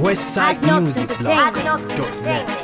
westsidemusicblog.net.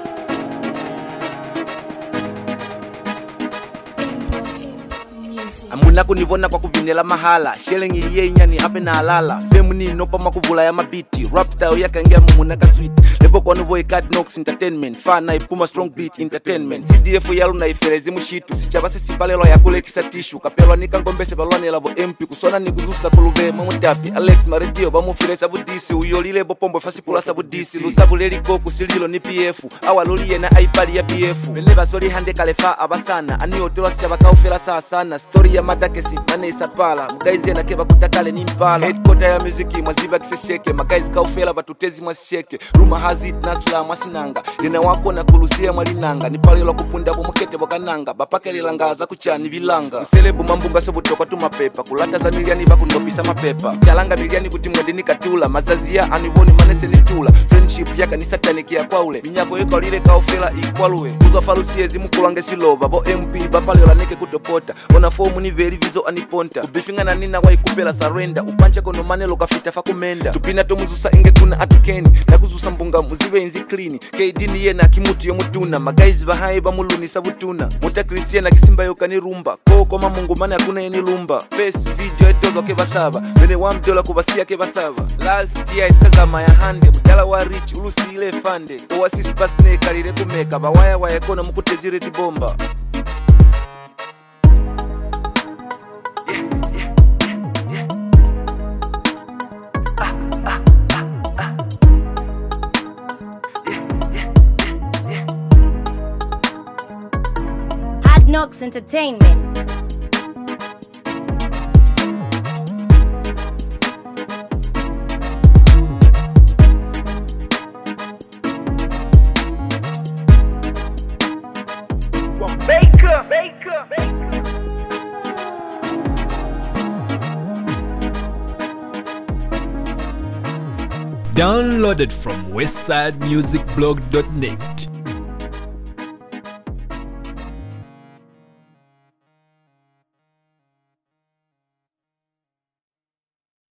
Amuna kunivona kwa kuvinela mahala Shelling iye nyani ape na alala Femu ni nopa makuvula ya mabiti Rap style yaka ngia mumuna ka sweet Lebo kwa nuvo Hard Knocks Entertainment Fana ipuma Strong Beat Entertainment CDF yalu na iferezi mushitu Sichaba sisi palelo ya kule kisa tishu Kapelwa nika ngombese balwani elabo MP Kusona ni kuzusa kulube mamutapi Alex Maredio bamufile sabu disi Uyolile bopombo fasipula sabu disi Lusabu leliko kusililo ni PF Awaloliye na iPad ya PF Meneba soli hande kalefa abasana Ani otula sichaba kaufela saa sana Story ya madakesi manesa pala Mugaizi na keba kutakale ni mpala Headquarter ya muziki mwaziba kisesheke Magaizi kaufela batutezi mwasisheke Ruma hazit nasla mwasinanga Yena wako na kulusia mwalinanga Nipali la kupunda bumukete wakananga Bapake lilangaza kuchani vilanga Mselebu mambunga sobutoka tu mapepa Kulata za miliani bakundopisa mapepa Chalanga miliani kutimwedini katula Mazazia anivoni manese nitula Friendship yaka ni satanic ya kwa ule Minyako yeko lile kaufela ikwaluwe Uzwa falusie zimu kulange siloba Bo MP bapali la neke kutopota Ona fomu ni veri vizo aniponta Ubifinga na nina wa ikupela surrender Upancha kono manelo kafita fakumenda Tupina tomuzusa inge kuna atukeni Na kuzusa mbunga muzive inzi klini KD ni ye na kimutu yo mutuna Magaizi bahai ba muluni sabutuna Muta Christian na kisimba yoka ni rumba Koko mamungu mane akuna yeni lumba Face video etozo keba saba Mene $1 kubasia keba saba Last year iskazama ya hande Mudala wa rich ulusi ile fande Oasis pasne kalire kumeka Bawaya wa ekono mukutezire tibomba Hard Knocks Entertainment. Baker. Downloaded from westsidemusicblog.net.